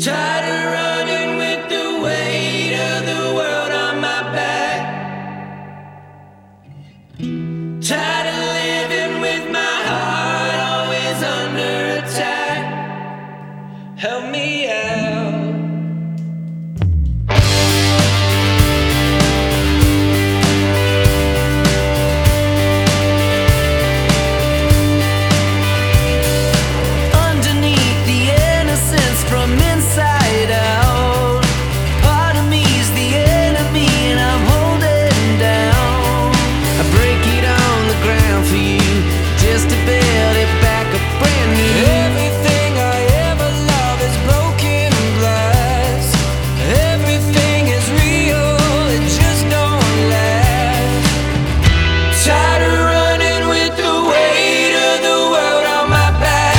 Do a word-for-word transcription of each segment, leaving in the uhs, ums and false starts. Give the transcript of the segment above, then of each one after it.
Tired of running with the weight of the world on my back. Tired of living with my heart always under attack. Help me out. From inside out, part of me's the enemy and I'm holding down. I break it on the ground for you, just to build it back up brand new. Everything I ever love is broken glass. Everything is real, it just don't last. Tired of running with the weight of the world on my back.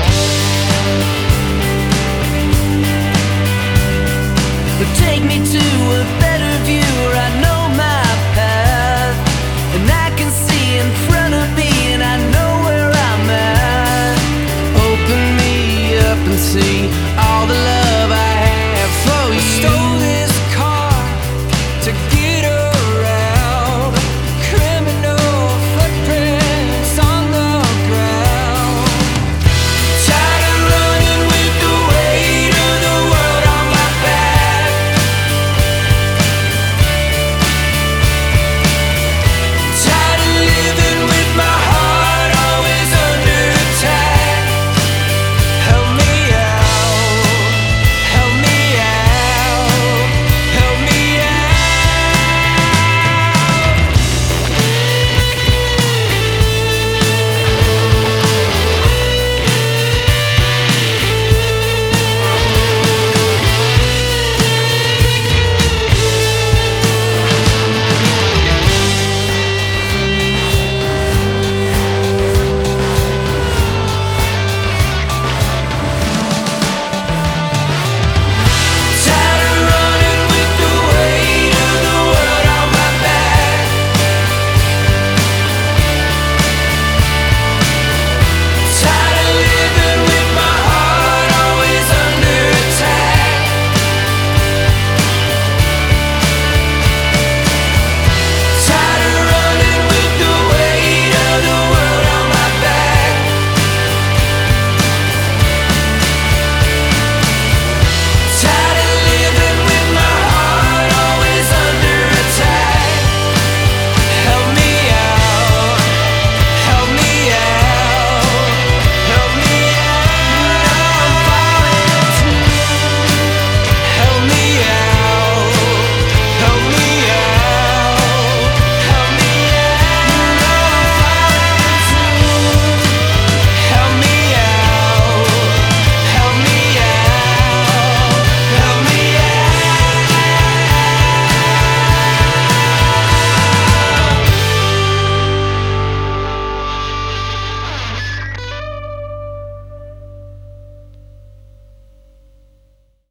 Take me to